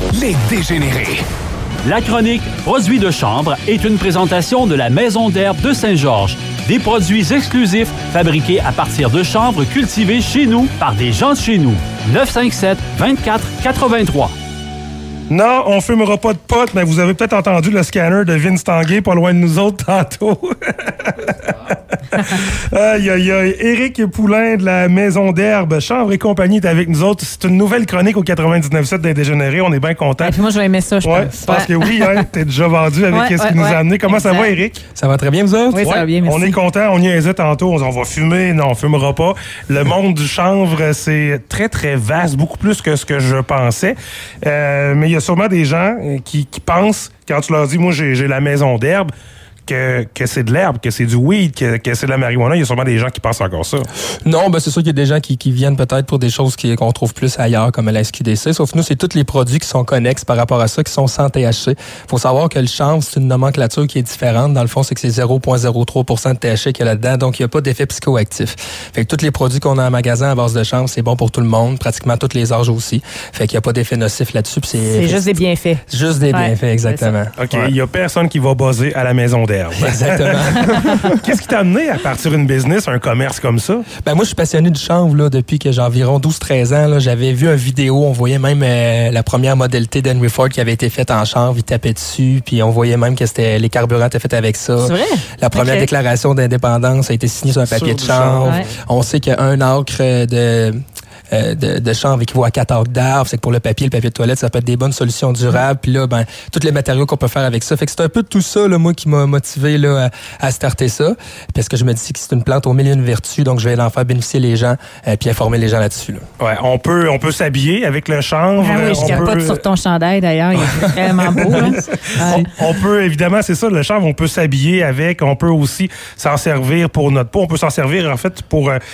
Les Dégénérés. La chronique Produits de chambre est une présentation de la Maison d'herbe de Saint-Georges. Des produits exclusifs fabriqués à partir de chanvre cultivées chez nous par des gens de chez nous. 957-2483. Non, on fumera pas de pot, mais vous avez peut-être entendu le scanner de Vince Tanguay pas loin de nous autres tantôt. Aïe, aïe, aïe. Éric Poulain de la Maison d'herbe, Chanvre et compagnie est avec nous autres. C'est une nouvelle chronique au 99.7 des Dégénérés. On est bien contents. Moi, je vais aimer ça, je pense. Que oui, hein, t'es déjà vendu avec ce qui nous a amené. Comment ça va, Éric? Ça va très bien, vous autres? Oui, ça va bien, merci. On est contents. On y hésite tantôt. On va fumer. Non, on fumera pas. Le monde du chanvre, c'est très, très vaste. Beaucoup plus que ce que je pensais. Mais il y a sûrement des gens qui pensent, quand tu leur dis, moi, j'ai la maison d'herbe, que c'est de l'herbe, que c'est du weed, que c'est de la marijuana. Il y a sûrement des gens qui pensent encore ça. Non, c'est sûr qu'il y a des gens qui viennent peut-être pour des choses qu'on trouve plus ailleurs, comme à la SQDC. Sauf nous, c'est tous les produits qui sont connexes par rapport à ça, qui sont sans THC. Faut savoir que le chanvre, c'est une nomenclature qui est différente. Dans le fond, c'est que c'est 0,03% de THC qu'il y a là-dedans, donc il n'y a pas d'effet psychoactif. Fait que tous les produits qu'on a en magasin à base de chanvre, c'est bon pour tout le monde, pratiquement tous les âges aussi. Fait qu'il n'y a pas d'effet nocif là-dessus. C'est juste des bienfaits. Juste des bienfaits, exactement. OK, il n'y a personne qui va buzzer à la maison d'herbe. Exactement. Qu'est-ce qui t'a amené à partir une business, un commerce comme ça? Moi, je suis passionné du chanvre là, depuis que j'ai environ 12-13 ans. Là. J'avais vu une vidéo, on voyait même la première modalité d'Henry Ford qui avait été faite en chanvre. Il tapait dessus, puis on voyait même que les carburants étaient faits avec ça. C'est vrai? La première déclaration d'indépendance a été signée sur un papier de chanvre. Ouais. On sait qu'un acre de chanvre équivaut à 4 acres d'arbres. C'est que pour le papier de toilette, ça peut être des bonnes solutions durables. Puis là, tous les matériaux qu'on peut faire avec ça. Fait que c'est un peu tout ça, là, moi, qui m'a motivé là, à starter ça. Parce que je me dis que c'est une plante aux millions de vertus, donc je vais en faire bénéficier les gens puis informer les gens là-dessus. Là. Ouais, on peut s'habiller avec le chanvre. Ah oui, je capote sur ton chandail, d'ailleurs. Il est vraiment beau. Là. On peut, évidemment, c'est ça, le chanvre, on peut s'habiller avec. On peut aussi s'en servir pour notre peau. On peut s'en servir, en fait, pour un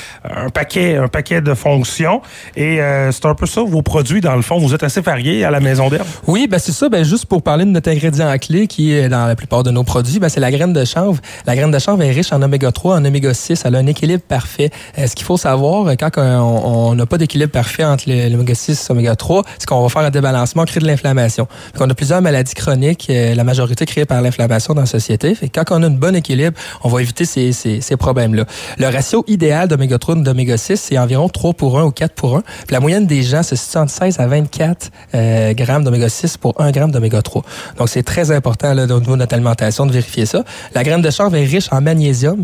paquet de fonctions. Et c'est un peu ça, vos produits, dans le fond. Vous êtes assez variés à la Maison d'herbe? Oui, c'est ça. Juste pour parler de notre ingrédient clé qui est dans la plupart de nos produits, c'est la graine de chanvre. La graine de chanvre est riche en oméga 3, en oméga 6. Elle a un équilibre parfait. Ce qu'il faut savoir, quand on n'a pas d'équilibre parfait entre l'oméga 6 et l'oméga 3, c'est qu'on va faire un débalancement, créer de l'inflammation. Donc, on a plusieurs maladies chroniques, la majorité créées par l'inflammation dans la société. Fait que quand on a un bon équilibre, on va éviter ces problèmes-là. Le ratio idéal d'oméga 3 et d'oméga 6, c'est environ 3 pour 1 ou 4 pour 1. Puis la moyenne des gens se situe entre 16 à 24 grammes d'oméga 6 pour 1 gramme d'oméga 3. Donc, c'est très important là, au niveau de notre alimentation de vérifier ça. La graine de chanvre est riche en magnésium.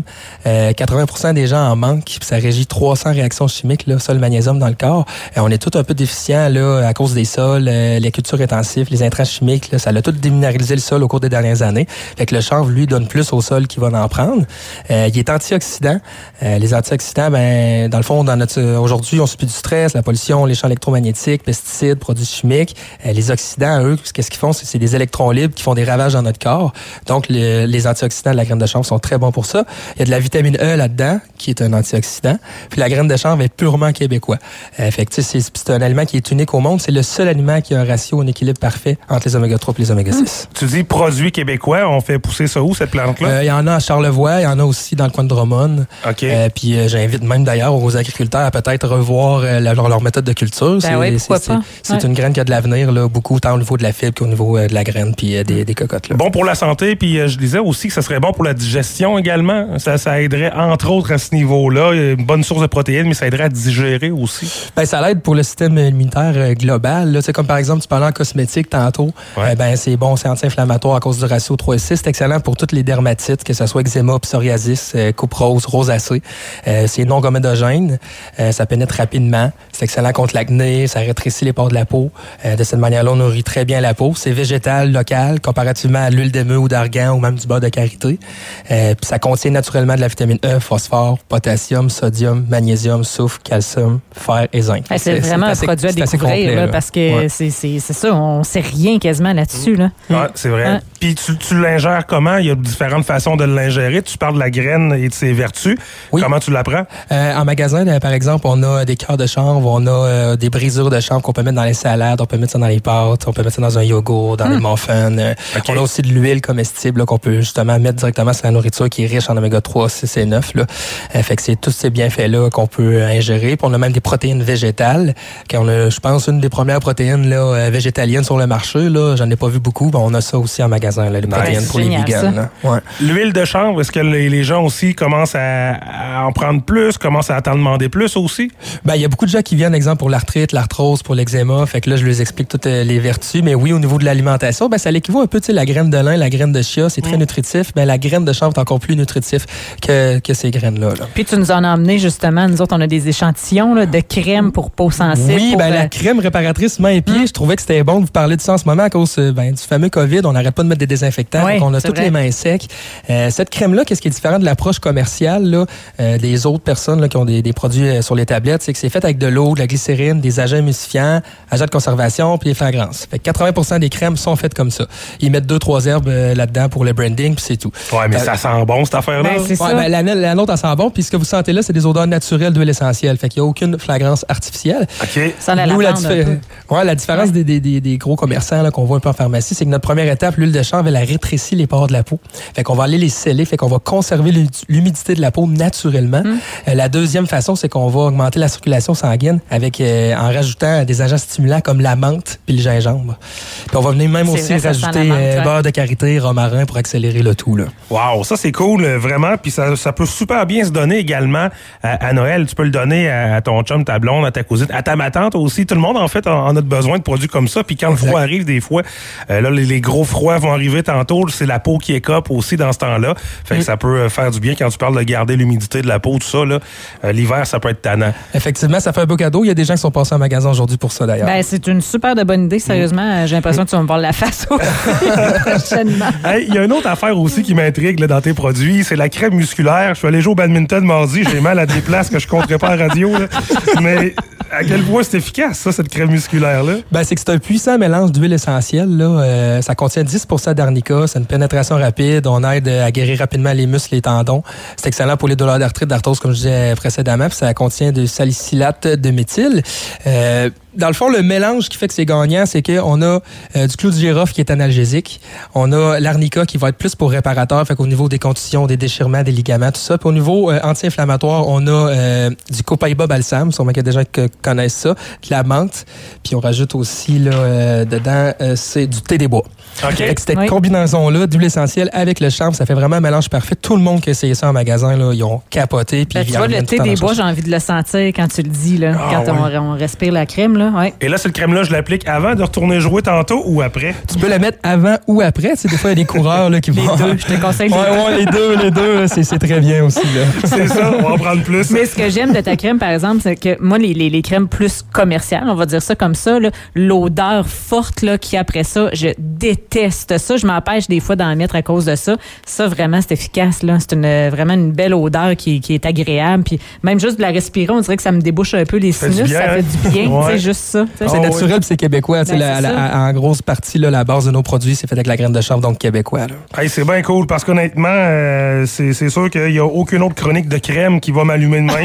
80% des gens en manquent. Puis ça régit 300 réactions chimiques, là, ça, le magnésium dans le corps. On est tout un peu déficient là, à cause des sols, les cultures intensives, les intrants chimiques. Là, ça a tout déminéralisé le sol au cours des dernières années. Fait que le chanvre, lui, donne plus au sol qu'il va en prendre. Il est antioxydant. Les antioxydants, dans le fond, aujourd'hui, on subit du stress, la pollution, les champs électromagnétiques, pesticides, produits chimiques. Les oxydants, eux, qu'est-ce qu'ils font? C'est des électrons libres qui font des ravages dans notre corps. Donc, les antioxydants de la graine de chanvre sont très bons pour ça. Il y a de la vitamine E là-dedans, qui est un antioxydant. Puis la graine de chanvre est purement québécois. Fait que, c'est un aliment qui est unique au monde. C'est le seul aliment qui a un ratio, un équilibre parfait entre les oméga 3 et les oméga 6. Tu dis produit québécois. On fait pousser ça où, cette plante-là? Il y en a à Charlevoix. Il y en a aussi dans le coin de Drummond. OK. Puis j'invite même d'ailleurs aux agriculteurs à peut-être revoir leur méthode de culture. C'est une graine qui a de l'avenir, là, beaucoup, tant au niveau de la fibre qu'au niveau de la graine puis des cocottes. Là. Bon pour la santé, puis je disais aussi que ça serait bon pour la digestion également. Ça aiderait, entre autres, à ce niveau-là. Une bonne source de protéines, mais ça aiderait à digérer aussi. Ça l'aide pour le système immunitaire global. Là. Comme par exemple, tu parlais en cosmétique tantôt. Ouais. C'est bon, c'est anti-inflammatoire à cause du ratio 3 et 6. C'est excellent pour toutes les dermatites, que ce soit eczéma, psoriasis, coupe rose, rosacée. C'est non gomédogène. Ça pénètre rapidement. C'est excellent contre l'acné, ça rétrécit les pores de la peau. De cette manière-là, on nourrit très bien la peau. C'est végétal, local, comparativement à l'huile d'émeu ou d'argan ou même du beurre de karité. Puis ça contient naturellement de la vitamine E, phosphore, potassium, sodium, magnésium, soufre, calcium, fer et zinc. C'est vraiment un produit à découvrir complet, là, parce que c'est ça, on sait rien quasiment là-dessus. Là. Ouais, c'est vrai. Ouais. Puis tu l'ingères comment? Il y a différentes façons de l'ingérer. Tu parles de la graine et de ses vertus. Oui. Comment tu l'apprends? En magasin, par exemple, on a des cœurs de chanvre, on a des brisures de chanvre qu'on peut mettre dans les salades, on peut mettre ça dans les pâtes, on peut mettre ça dans un yogourt, dans les muffins. On a aussi de l'huile comestible là, qu'on peut justement mettre directement sur la nourriture qui est riche en oméga 3, 6 et 9. Là. Fait que c'est tous ces bienfaits-là qu'on peut ingérer. Puis on a même des protéines végétales. On a, je pense, une des premières protéines là, végétaliennes sur le marché. Là. J'en ai pas vu beaucoup. On a ça aussi en magasin, là, les protéines pour les vegans. Ouais. L'huile de chanvre, est-ce que les gens aussi commencent à en prendre plus, commencent à t'en demander plus aussi? Ben, il y a beaucoup de gens qui viennent, exemple, pour l'arthrite, l'arthrose, pour l'eczéma. Fait que là, je les explique toutes les vertus. Mais oui, au niveau de l'alimentation, ben, ça l'équivaut un peu, tu sais, la graine de lin, la graine de chia, c'est très nutritif. Ben, la graine de chanvre est encore plus nutritif que ces graines-là. Là. Puis tu nous en as emmené, justement, nous autres, on a des échantillons là, de crème pour peau sensible. Oui, ben, la crème réparatrice mains et pieds, je trouvais que c'était bon de vous parler de ça en ce moment à cause du fameux COVID. On n'arrête pas de mettre des désinfectants. Oui, donc on a toutes les mains secs. Cette crème-là, qu'est-ce qui est différent de l'approche commerciale là, des autres personnes là, qui ont des produits sur les tablettes, c'est que c'est fait avec de l'eau, de la glycérine, des agents émulsifiants, agents de conservation puis des fragrances. Fait que 80% des crèmes sont faites comme ça. Ils mettent 2-3 herbes là-dedans pour le branding puis c'est tout. Ouais, mais ça sent bon cette affaire-là. Ben, c'est ça. Ben, la nôtre, elle sent bon. Puis ce que vous sentez là, c'est des odeurs naturelles d'huile essentielle. Fait qu'il n'y a aucune flagrance artificielle. OK. Ça la lavande la différence des gros commerçants là, qu'on voit un peu en pharmacie, c'est que notre première étape, l'huile de chanvre, elle rétrécit les pores de la peau. Fait qu'on va aller les sceller. Fait qu'on va conserver l'humidité de la peau naturellement. La deuxième façon, c'est qu'on va augmenter la circulation sanguine avec en rajoutant des agents stimulants comme la menthe puis le gingembre. Puis on va venir même aussi rajouter beurre de karité, romarin pour accélérer le tout. Là. Wow, ça c'est cool, vraiment. Puis ça peut super bien se donner également à Noël. Tu peux le donner à ton chum, ta blonde, à ta cousine, à ta matante aussi. Tout le monde, en fait, en a besoin de produits comme ça. Puis quand le froid arrive, des fois, là, les gros froids vont arriver tantôt. C'est la peau qui écope aussi dans ce temps-là. Fait que ça peut faire du bien quand tu parles de garder l'humidité de la peau, tout ça. Là, l'hiver, ça peut être tannant. Effectivement, ça fait un beau cadeau. Il y a des gens qui sont passés en magasin aujourd'hui pour ça, d'ailleurs. Ben, c'est une super de bonne idée, sérieusement. J'ai l'impression que tu vas me voir la face prochainement. Il y a une autre affaire aussi qui m'intrigue là, dans tes produits, c'est la crème musculaire. Je suis allé jouer au badminton mardi, j'ai mal à des places que je ne compterais pas à la radio. Là. Mais à quel point c'est efficace, ça, cette crème musculaire-là? Ben, c'est que c'est un puissant mélange d'huile essentielle. Là. Ça contient 10% d'arnica, c'est une pénétration rapide, on aide à guérir rapidement les muscles et les tendons. C'est excellent pour les douleurs d'arthrite, d'arthrose, comme je disais précédemment, puis ça contient du salicylate de méthyle. Dans le fond, le mélange qui fait que c'est gagnant, c'est qu'on a du clou de girofle qui est analgésique. On a l'arnica qui va être plus pour réparateur, fait qu'au niveau des contusions, des déchirements, des ligaments, tout ça. Puis au niveau anti-inflammatoire, on a du copaïba balsam, sûrement qu'il y a des gens qui connaissent ça, de la menthe. Puis on rajoute aussi là, dedans, c'est du thé des bois. Okay. Fait que cette combinaison-là d'huile essentielle avec le chanvre, ça fait vraiment un mélange parfait. Tout le monde qui a essayé ça en magasin, là, ils ont capoté. Puis tu vois, le thé des bois, j'ai envie de le sentir quand tu le dis, là, quand on respire la crème. Là. Ouais. Et là, cette crème-là, je l'applique avant de retourner jouer tantôt ou après? Tu peux la mettre avant ou après. Tu sais, des fois, il y a des coureurs là, qui vont... Les deux, je te conseille les deux, c'est très bien aussi. Là. C'est ça, on va en prendre plus. Mais ce que j'aime de ta crème, par exemple, c'est que moi, les crèmes plus commerciales, on va dire ça comme ça, là, l'odeur forte là, qui après ça, je déteste ça. Je m'empêche des fois d'en mettre à cause de ça. Ça, vraiment, c'est efficace. Là. C'est vraiment une belle odeur qui est agréable. Puis même juste de la respirer, on dirait que ça me débouche un peu les sinus. Ça fait du bien, c'est juste ça. C'est naturel, puis c'est québécois. En grosse partie, là, la base de nos produits, c'est fait avec la graine de chanvre, donc québécois. Hey, c'est bien cool, parce qu'honnêtement, c'est sûr qu'il n'y a aucune autre chronique de crème qui va m'allumer de même.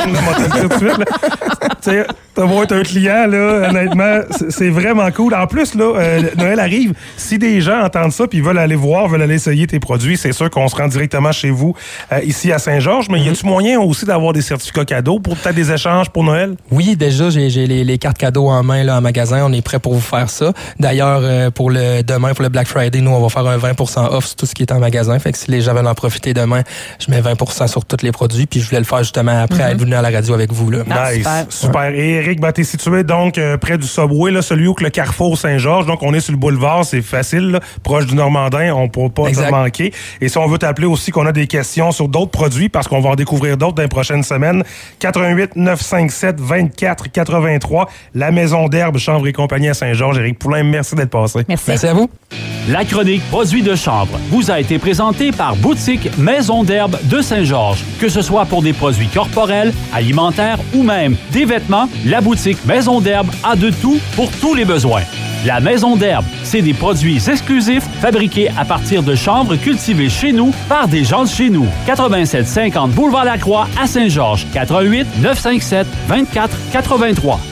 Tu sais, t'as être un client, là, honnêtement, c'est vraiment cool. En plus, là, Noël arrive. Si des gens entendent ça puis veulent aller voir, veulent aller essayer tes produits, c'est sûr qu'on se rend directement chez vous, ici à Saint-Georges. Mais y a-tu moyen aussi d'avoir des certificats cadeaux pour peut-être des échanges pour Noël? Oui, déjà, j'ai les cartes cadeaux en main là, en magasin. On est prêt pour vous faire ça. D'ailleurs, pour demain, pour le Black Friday, nous, on va faire un 20% off sur tout ce qui est en magasin. Fait que si les gens veulent en profiter demain, je mets 20% sur tous les produits. Puis je voulais le faire justement après être venu à la radio avec vous. Là. Nice. Super. Et Eric, t'es situé donc près du Subway, là, celui où le Carrefour Saint-Georges. Donc, on est sur le boulevard, c'est facile, là, proche du Normandin. On ne peut pas te manquer. Et si on veut t'appeler aussi, qu'on a des questions sur d'autres produits, parce qu'on va en découvrir d'autres dans les prochaines semaines, 88 957 24 83, la Maison d'Herbe, Chanvre et compagnie à Saint-Georges. Éric Poulain, merci d'être passé. Merci à vous. La chronique Produits de chanvre vous a été présentée par Boutique Maison d'Herbe de Saint-Georges. Que ce soit pour des produits corporels, alimentaires ou même des vêtements, la boutique Maison d'Herbe a de tout pour tous les besoins. La Maison d'Herbe, C'est des produits exclusifs fabriqués à partir de chanvre cultivées chez nous par des gens de chez nous. 8750 Boulevard Lacroix à Saint-Georges. 88 957 24 83.